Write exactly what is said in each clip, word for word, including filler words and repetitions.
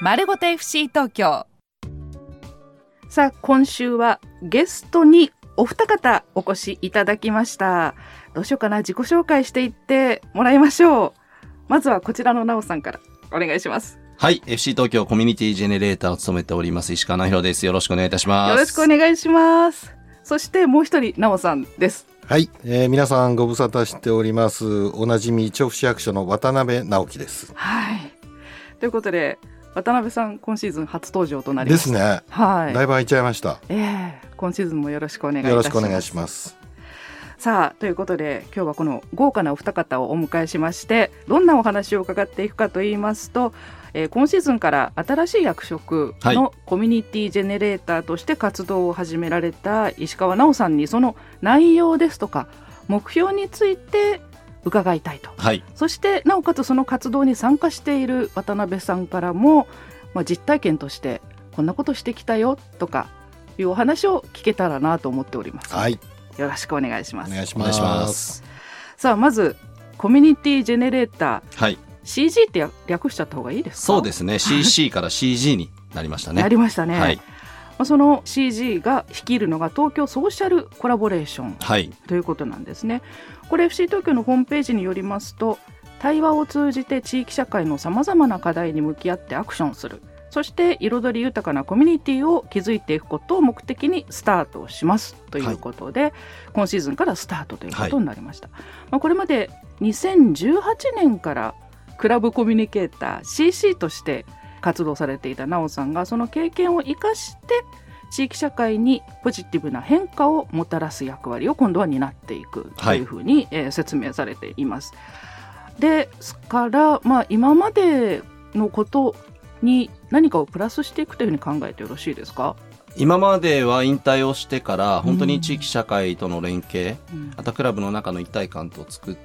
丸ごと エフシー 東京。 さあ今週はゲストにお二方お越しいただきました。どうしようかな、自己紹介していってもらいましょう。まずはこちらのなおさんからお願いします。 はい、 エフシー 東京コミュニティジェネレーターを務めております石川直弘です。よろしくお願いいたします。 よろしくお願いします。そしてもう一人なおさんです。 はい、えー、皆さんご無沙汰しております。おなじみ調布市役所の渡辺直樹です。 はい、ということで渡辺さん今シーズン初登場となります。 ですね、はい、だいぶ空いちゃいました。 えー、今シーズンもよろしくお願いいたします。 よろしくお願いします。 さあということで今日はこの豪華なお二方をお迎えしまして、どんなお話を伺っていくかといいますと、えー、今シーズンから新しい役職のコミュニティジェネレーターとして活動を始められた石川直さんに、その内容ですとか目標について伺いたいと、はい、そしてなおかつその活動に参加している渡辺さんからも、まあ、実体験としてこんなことしてきたよとかいうお話を聞けたらなと思っております。はい、よろしくお願いします。 お願いします。 さあまずコミュニティジェネレーター、 はい、 シージー って略しちゃった方がいいですか？ そうですね、 シーシー から シージー になりましたね。 なりましたね、 はい、 まあ、その シージー が率いるのが東京ソーシャルコラボレーション、はい、ということなんですね。これ エフシー 東京のホームページによりますと、対話を通じて地域社会のさまざまな課題に向き合ってアクションする、そして彩り豊かなコミュニティを築いていくことを目的にスタートしますということで、はい、今シーズンからスタートということになりました。はい、まあ、これまでにせんじゅうはちねんからクラブコミュニケーター シーシー として活動されていたなおさんが、その経験を生かして地域社会にポジティブな変化をもたらす役割を今度は担っていくというふうに、はい、えー、説明されています。ですから、まあ、今までのことに何かをプラスしていくというふうに考えてよろしいですか？ 今までは引退をしてから本当に地域社会との連携、うん、あとクラブの中の一体感と作って、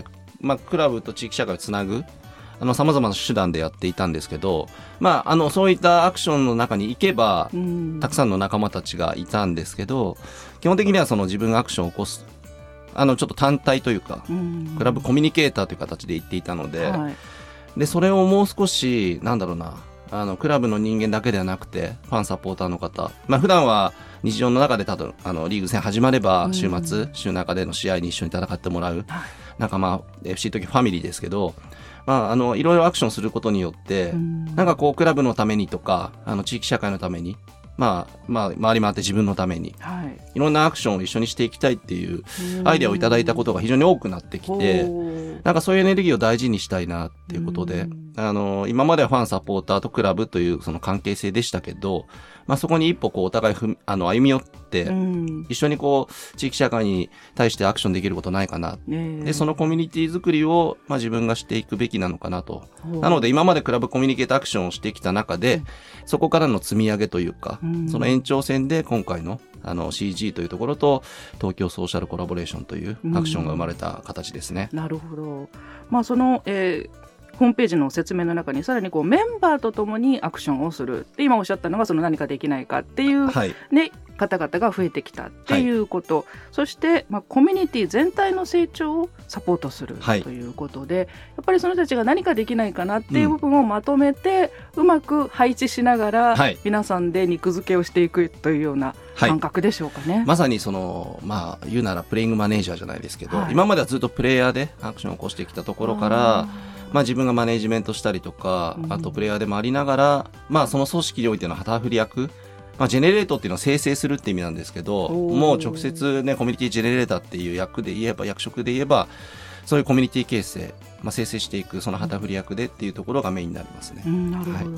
まあ、クラブと地域社会をつなぐさまざまな手段でやっていたんですけど、まあ、あのそういったアクションの中に行けば、うん、たくさんの仲間たちがいたんですけど、基本的にはその自分がアクションを起こすあのちょっと単体というか、うん、クラブコミュニケーターという形で行っていたので、はい、でそれをもう少しなんだろうなあのクラブの人間だけではなくてファンサポーターの方、まあ、普段は日常の中で多分あのリーグ戦始まれば週末、うん、週中での試合に一緒に戦ってもらう、はい、仲間 エフシー 時ファミリーですけど、まあ、あのいろいろアクションすることによって、うん、なんかこうクラブのためにとかあの地域社会のために、まあまあ、回り回って自分のために、はい、いろんなアクションを一緒にしていきたいっていうアイデアをいただいたことが非常に多くなってきて、なんかそういうエネルギーを大事にしたいなっていうことで、あの今まではファンサポーターとクラブというその関係性でしたけど、まあ、そこに一歩こうお互いふあの歩み寄って一緒にこう地域社会に対してアクションできることないかな、でそのコミュニティ作りをまあ自分がしていくべきなのかなと。なので今までクラブコミュニケートアクションをしてきた中で、そこからの積み上げというか、その延長線で今回のあの シージー というところと東京ソーシャルコラボレーションというアクションが生まれた形ですね。 なるほど、まあ、その、えーホームページの説明の中にさらにこうメンバーとともにアクションをするって今おっしゃったのが、その何かできないかっていう、はいね、方々が増えてきたっていうこと、はい、そして、まあ、コミュニティ全体の成長をサポートするということで、はい、やっぱりその人たちが何かできないかなっていう部分をまとめて、うん、うまく配置しながら、はい、皆さんで肉付けをしていくというような感覚でしょうかね。はい、まさにその、まあ、言うならプレイングマネージャーじゃないですけど、はい、今まではずっとプレイヤーでアクションを起こしてきたところから、まあ、自分がマネージメントしたりとか、あとプレイヤーでもありながら、まあ、その組織においての旗振り役、まあ、ジェネレートっていうのは生成するって意味なんですけど、もう直接ねコミュニティジェネレーターっていう役で言えば役職で言えばそういうコミュニティ形成、まあ、生成していくその旗振り役でっていうところがメインになりますね。 うん、なるほど、はい、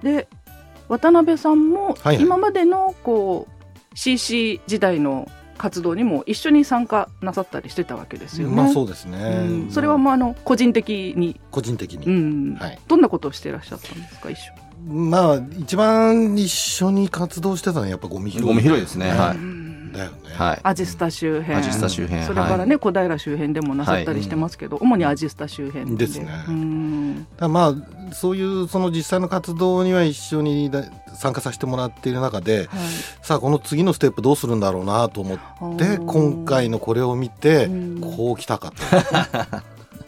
で渡辺さんも今までのこう シーシー 時代の活動にも一緒に参加なさったりしてたわけですよね。 まあそうですね、 うん、それはまああの個人的に個人的に、 うんはい、どんなことをしていらっしゃったんですか？一緒まあ一番一緒に活動してたのはやっぱゴミ拾い、 ゴミ拾いですね、はい、 だよね、 はい、アジスタ周辺、 アジスタ周辺、 それからね、はい、小平周辺でもなさったりしてますけど、はい、主にアジスタ周辺 で, ですね。うんだまあそういうその実際の活動には一緒に参加させてもらっている中で、はい、さあこの次のステップどうするんだろうなと思って今回のこれを見てこう来たかと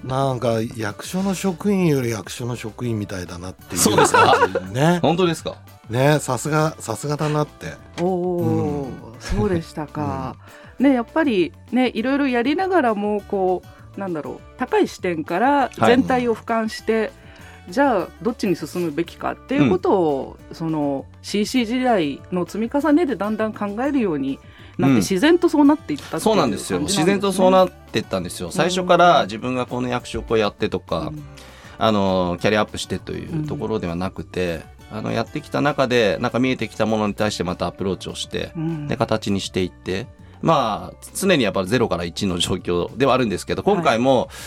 なんか役所の職員より役所の職員みたいだなっていう。 そうですかね。 本当ですかね、さすがさすがだなって。 おお、うん、そうでしたか、うん、ね、やっぱりね、いろいろやりながらもこうなんだろう、高い視点から全体を俯瞰して、はい、じゃあどっちに進むべきかっていうことを、うん、その シーシー 時代の積み重ねでだんだん考えるようになって、うん、自然とそうなっていったっていう、 そうなんですよ。自然とそうなっていったんですよ。最初から自分がこの役職をやってとか、うん、あのキャリアアップしてというところではなくて、うん、あのやってきた中でなんか見えてきたものに対してまたアプローチをして、うん、で形にしていって、まあ常にやっぱりゼロからいちの状況ではあるんですけど、今回も、はい、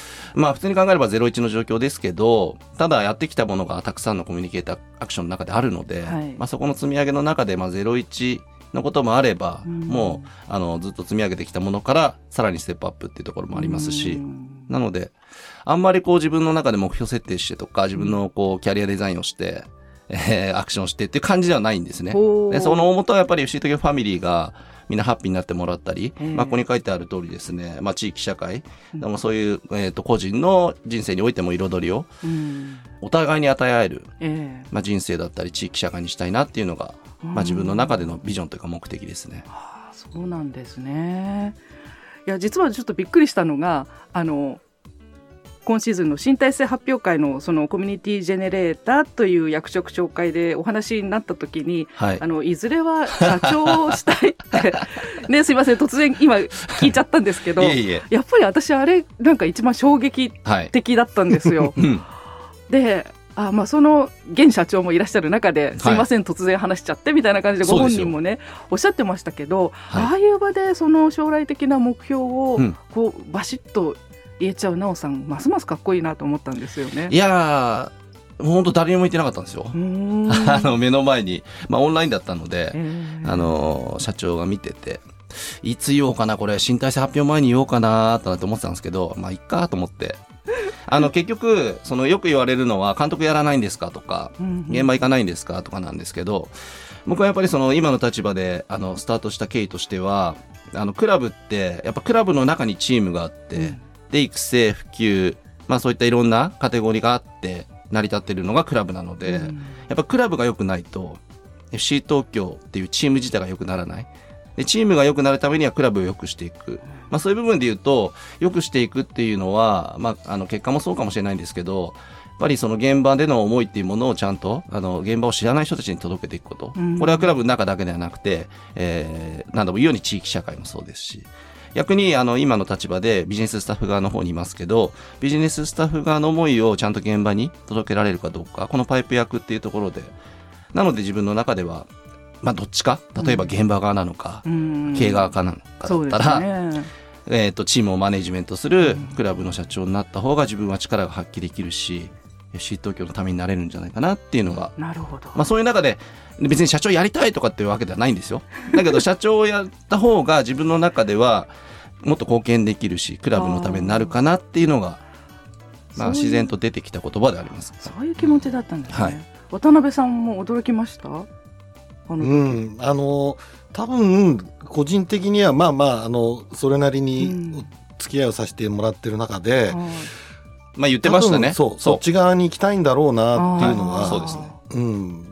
まあ普通に考えればゼロいちの状況ですけど、ただやってきたものがたくさんのコミュニケーターアクションの中であるので、はい、まあそこの積み上げの中でまあゼロいちのこともあれば、うん、もうあのずっと積み上げてきたものからさらにステップアップっていうところもありますし、うん、なのであんまりこう自分の中で目標設定してとか、自分のこうキャリアデザインをして、えー、アクションしてっていう感じではないんですね。でその大元はやっぱりエフシー 東京ファミリーがみんなハッピーになってもらったり、まあ、ここに書いてある通りですね、まあ、地域社会、でもそういう、えー、と個人の人生においても彩りをお互いに与え合える、まあ、人生だったり地域社会にしたいなっていうのが、まあ、自分の中でのビジョンというか目的ですね。 はあ、そうなんですね。いや実はちょっとびっくりしたのが、あの今シーズンの新体制発表会 の, そのコミュニティジェネレーターという役職紹介でお話になった時に、はい、あのいずれは社長をしたいってね、すいません突然今聞いちゃったんですけどいえいえ、やっぱり私あれなんか一番衝撃的だったんですよ、はいうん、であ、まあ、その現社長もいらっしゃる中ですいません、はい、突然話しちゃってみたいな感じでご本人もねおっしゃってましたけど、はい、ああいう場でその将来的な目標をこうバシッと言えちゃうなおさん、ますますかっこいいなと思ったんですよね。 いやー本当誰にも言ってなかったんですよ。あの目の前に、まあ、オンラインだったので、あの社長が見てて、いつ言おうかなこれ新体制発表前に言おうかなと思ってたんですけど、まあいっかと思ってあの結局そのよく言われるのは監督やらないんですかとか、現場行かないんですかとかなんですけど、僕はやっぱりその今の立場であのスタートした経緯としては、あのクラブってやっぱクラブの中にチームがあって、うんで育成普及、まあそういったいろんなカテゴリーがあって成り立っているのがクラブなので、うん、やっぱクラブが良くないと エフシー 東京っていうチーム自体が良くならない。でチームが良くなるためにはクラブを良くしていく、まあそういう部分で言うと良くしていくっていうのは、まああの結果もそうかもしれないんですけど、やっぱりその現場での思いっていうものをちゃんとあの現場を知らない人たちに届けていくこと、うん、これはクラブの中だけではなくて、えー、何度も言うように地域社会もそうですし、逆にあの今の立場でビジネススタッフ側の方にいますけど、ビジネススタッフ側の思いをちゃんと現場に届けられるかどうか、このパイプ役っていうところで、なので自分の中ではまあどっちか、例えば現場側なのか、うん、経営側かなのかだったら、ねえー、とチームをマネジメントするクラブの社長になった方が自分は力が発揮できるし、エフシー 東京のためになれるんじゃないかなっていうのが、 なるほど、 まあ、そういう中で別に社長やりたいとかっていうわけではないんですよ。だけど社長をやった方が自分の中ではもっと貢献できるし、クラブのためになるかなっていうのがまあ、自然と出てきた言葉であります。 そういう気持ちだったんですね、はい、渡辺さんも驚きました？あの、 うん、あの多分個人的にはまあまあ、あのそれなりに付き合いをさせてもらってる中で、うん、 まあ言ってましたね。 そう、そっち側に行きたいんだろうなっていうのは、 そうですね、 うん、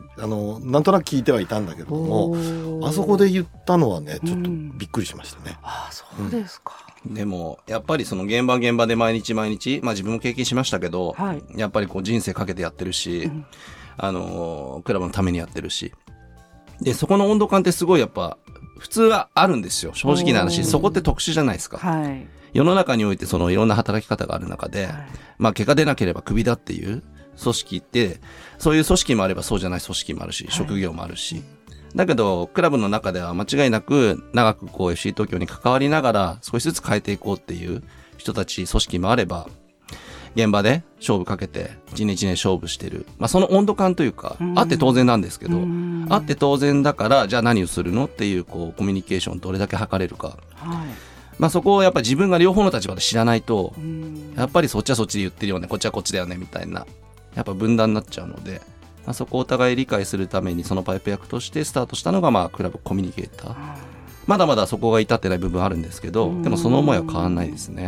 あのなんとなく聞いてはいたんだけども、あそこで言ったのはねちょっとびっくりしましたね、うん、 あ、そうですか、 うん、でもやっぱりその現場現場で毎日毎日、まあ自分も経験しましたけど、はい、やっぱりこう人生かけてやってるし、うん、あのクラブのためにやってるし、でそこの温度感ってすごいやっぱ普通はあるんですよ、正直な話。そこって特殊じゃないですか、はい、世の中においてそのいろんな働き方がある中で、はい、まあ結果出なければクビだっていう組織って、そういう組織もあればそうじゃない組織もあるし、職業もあるし、はい、だけどクラブの中では間違いなく長くこう エフシー 東京に関わりながら少しずつ変えていこうっていう人たち、組織もあれば、現場で勝負かけて一年一年勝負してる、まあその温度感というか、あって当然なんですけど、あって当然だから、じゃあ何をするのっていうこうコミュニケーションどれだけ図れるか、はい、まあそこをやっぱり自分が両方の立場で知らないと、やっぱりそっちはそっちで言ってるよね、こっちはこっちだよねみたいな、やっぱ分断になっちゃうので、まあ、そこをお互い理解するためにそのパイプ役としてスタートしたのがまあクラブコミュニケーター。まだまだそこが至ってない部分あるんですけど、でもその思いは変わらないですね。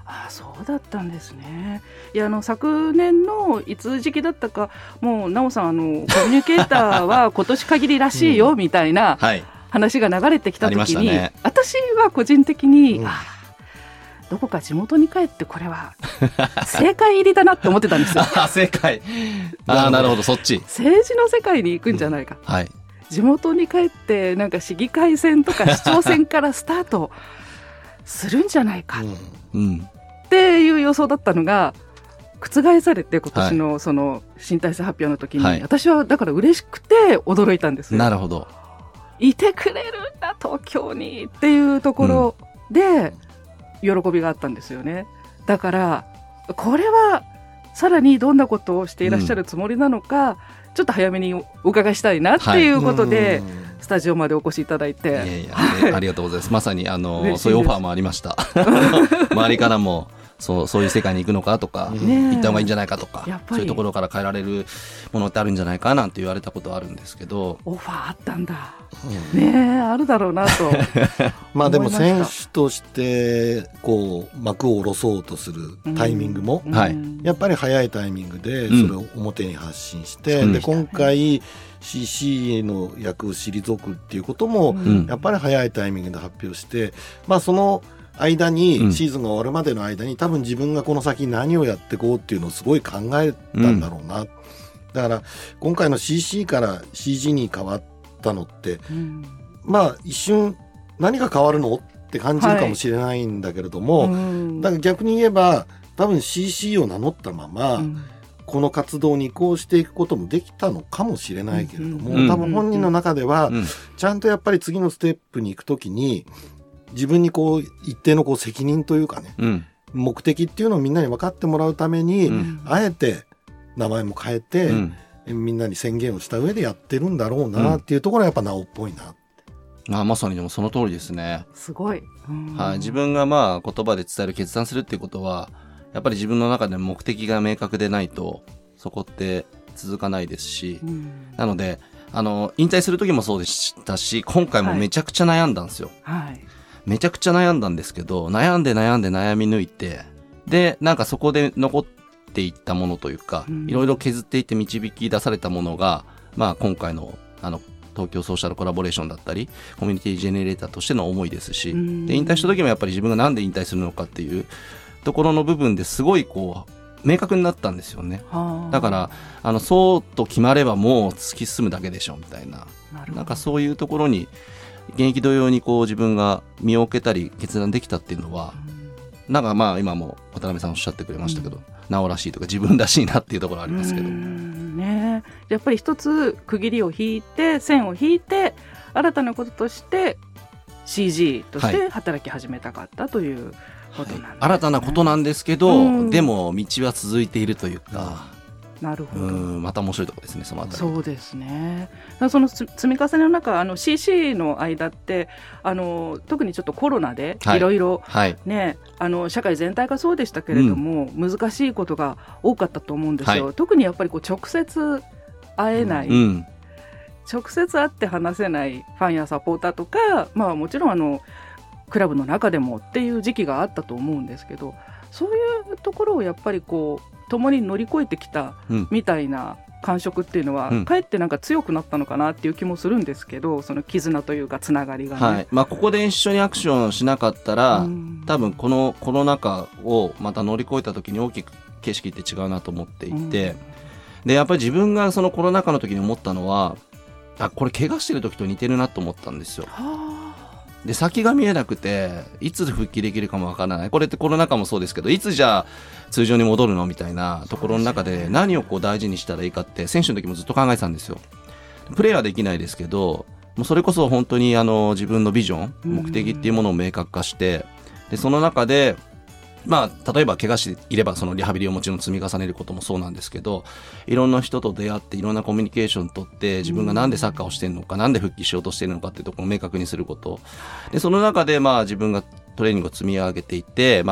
ああ、そうだったんですね。いや、あの昨年のいつ時期だったか、もうなおさん、あのコミュニケーターは今年限りらしいよ、うん、みたいな話が流れてきた時に、ね、私は個人的に、うん、あどこか地元に帰ってこれは正解入りだなって思ってたんですよ。 あ、正解。あ、なるほど、そっち政治の世界に行くんじゃないか、 うん、はい、 地元に帰ってなんか市議会選とか市長選からスタートするんじゃないか、うん、っていう予想だったのが覆されて、今年のその新体制発表の時に、はい、私はだから嬉しくて驚いたんですよ。 なるほど。 いてくれるんだ東京にっていうところで喜びがあったんですよね。だからこれはさらにどんなことをしていらっしゃるつもりなのか、うん、ちょっと早めにお伺いしたいなっていうことで、はい、スタジオまでお越しいただいて、いやいや、はい、ありがとうございます。まさにあのそういうオファーもありました周りからもそう、そういう世界に行くのかとか、ね、行った方がいいんじゃないかとか、そういうところから変えられるものってあるんじゃないかなんて言われたことはあるんですけど、 オファーあったんだ、うん、ねえ、あるだろうなとまあでも選手としてこう幕を下ろそうとするタイミングも、うんうん、やっぱり早いタイミングでそれを表に発信して、うん、で今回 シーシー の役を退くっていうことも、うん、やっぱり早いタイミングで発表して、まあその間に、うん、シーズンが終わるまでの間に多分自分がこの先何をやっていこうっていうのをすごい考えたんだろうな、うん、だから今回の シーシー から シージー に変わったのって、うん、まあ一瞬何が変わるのって感じるかもしれないんだけれども、はい、うん、だから逆に言えば多分 シーシー を名乗ったまま、うん、この活動に移行していくこともできたのかもしれないけれども、うん、多分本人の中では、うん、ちゃんとやっぱり次のステップに行くときに自分にこう一定のこう責任というかね、うん、目的っていうのをみんなに分かってもらうために、うん、あえて名前も変えて、うん、みんなに宣言をした上でやってるんだろうなっていうところはやっぱなおっぽいなって、 まあ、まさにでもその通りですね。 すごい、 はい、自分がまあ言葉で伝える決断するっていうことはやっぱり自分の中で目的が明確でないとそこって続かないですし、うん、なのであの引退する時もそうでしたし、今回もめちゃくちゃ悩んだんですよ、はいはい、めちゃくちゃ悩んだんですけど、悩んで悩んで悩み抜いて、でなんかそこで残っていったものというか、うん、いろいろ削っていって導き出されたものが、まあ、今回のあの東京ソーシャルコラボレーションだったりコミュニティジェネレーターとしての思いですし、うん、で引退した時もやっぱり自分がなんで引退するのかっていうところの部分ですごいこう明確になったんですよね。だからあのそうと決まればもう突き進むだけでしょみたいな、 な, なんかそういうところに現役同様にこう自分が身を置けたり決断できたっていうのは、うん、なんかまあ今も渡辺さんおっしゃってくれましたけど、うん、なおらしいとか自分らしいなっていうところありますけど、 うんね、やっぱり一つ区切りを引いて線を引いて新たなこととして シージー として働き始めたかったということなんですね、はい、 新たなことなんですけど、うん、でも道は続いているというか、 なるほど、 うんまた面白いところですね、そのあたり。 そうですね。その積み重ねの中、あの シーシー の間ってあの特にちょっとコロナでいろいろね、あの社会全体がそうでしたけれども、うん、難しいことが多かったと思うんですよ、はい、特にやっぱりこう直接会えない、うんうん、直接会って話せないファンやサポーターとか、まあ、もちろんあのクラブの中でもっていう時期があったと思うんですけど、そういうところをやっぱりこう共に乗り越えてきたみたいな感触っていうのは、うん、かえってなんか強くなったのかなっていう気もするんですけど、その絆というかつながりがね、 はいまあ、ここで一緒にアクションしなかったら、うん、多分このコロナ禍をまた乗り越えた時に大きく景色って違うなと思っていて、うん、でやっぱり自分がそのコロナ禍の時に思ったのは、あこれ怪我してる時と似てるなと思ったんですよ。で先が見えなくていつ復帰できるかもわからない、これってコロナ禍もそうですけど、いつじゃあ通常に戻るのみたいなところの中で何をこう大事にしたらいいかって選手の時もずっと考えてたんですよ。プレーはできないですけど、もうそれこそ本当にあの自分のビジョン目的っていうものを明確化して、でその中でまあ、例えば怪我していればそのリハビリをもちろん積み重ねることもそうなんですけど、いろんな人と出会っていろんなコミュニケーションを取って自分がなんでサッカーをしてるのか、なんで復帰しようとしてるのかっていうところを明確にすることで、その中でまあ自分がトレーニングを積み上げていって、まあ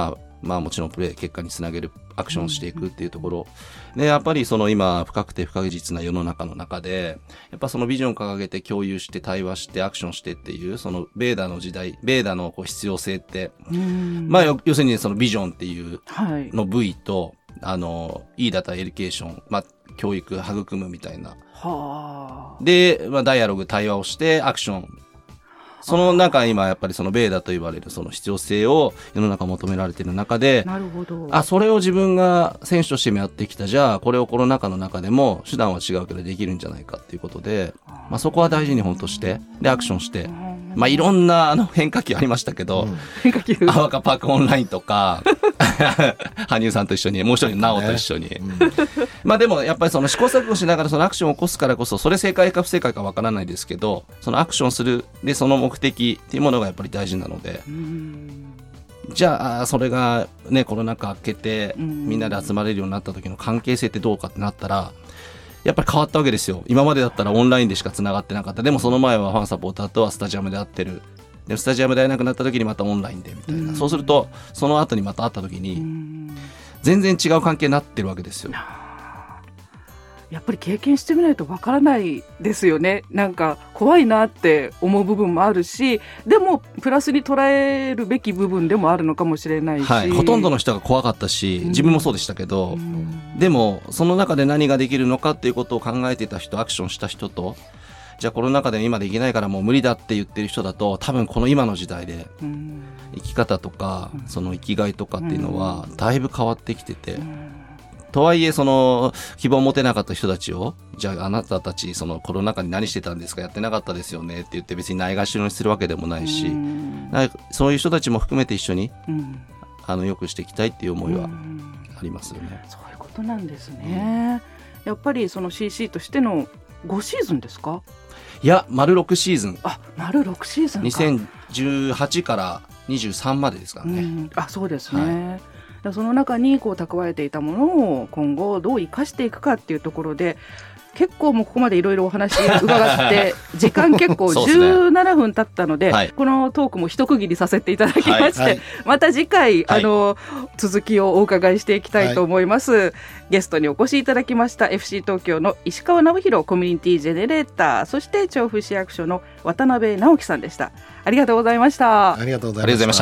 まあ、もちろんプレー結果につなげるアクションをしていくっていうところで、やっぱりその今不確定不確実な世の中の中でやっぱそのビジョンを掲げて共有して対話してアクションしてっていうそのベーダの時代ベーダのこう必要性って、まあ、要するにそのビジョンっていうの V と、はい、あのいいダタエデュケーション、まあ、教育育むみたいなはで、まあ、ダイアログ対話をしてアクションその中今やっぱりそのベーダと言われるその必要性を世の中求められている中で、 なるほど。 あ、それを自分が選手としてもやってきた、じゃあこれをコロナ禍の中でも手段は違うけどできるんじゃないかっていうことで、まあ、そこは大事に本としてでアクションして、まあ、いろんなあの変化球ありましたけど、うん、 変化球アワカパークオンラインとか羽生さんと一緒にもう一人の直と一緒に、ねうん、まあでもやっぱりその試行錯誤しながらそのアクションを起こすからこそそれ正解か不正解かわからないですけど、そのアクションするでその目的っていうものがやっぱり大事なので、うんじゃあそれがねコロナ禍明けてみんなで集まれるようになった時の関係性ってどうかってなったらやっぱり変わったわけですよ。今までだったらオンラインでしかつながってなかった。でもその前はファンサポーターとはスタジアムで会ってる。でスタジアムで会えなくなった時にまたオンラインでみたいな、うん、そうするとその後にまた会った時に全然違う関係になってるわけですよ。 やっぱり経験してみないとわからないですよね。なんか怖いなって思う部分もあるし、でもプラスに捉えるべき部分でもあるのかもしれないし、 はい、ほとんどの人が怖かったし自分もそうでしたけど、うん、でもその中で何ができるのかっていうことを考えていた人、アクションした人と、じゃあコロナ禍で今できないからもう無理だって言ってる人だと、多分この今の時代で生き方とかその生きがいとかっていうのはだいぶ変わってきてて、とはいえその希望を持てなかった人たちを、じゃああなたたちそのコロナ禍に何してたんですか、やってなかったですよねって言って別にないがしろにするわけでもないし、そういう人たちも含めて一緒にあの良くしていきたいっていう思いはありますよね。 そういうことなんですね、うん、やっぱりその シーシー としてのごシーズンですか？ いや丸ろくシーズン。 あ、丸ろくシーズンか。 にせんじゅうはちからにじゅうさんまでですからね、うん、 あ、そうですね、はい、その中にこう蓄えていたものを今後どう生かしていくかっていうところで、結構もうここまでいろいろお話伺って時間結構じゅうななふん経ったので、はい、このトークも一区切りさせていただきまして、はいはい、また次回、はい、あの続きをお伺いしていきたいと思います、はい、ゲストにお越しいただきました エフシー 東京の石川直弘コミュニティジェネレーター、そして調布市役所の渡辺直樹さんでした。ありがとうございました。 ありがとうございました。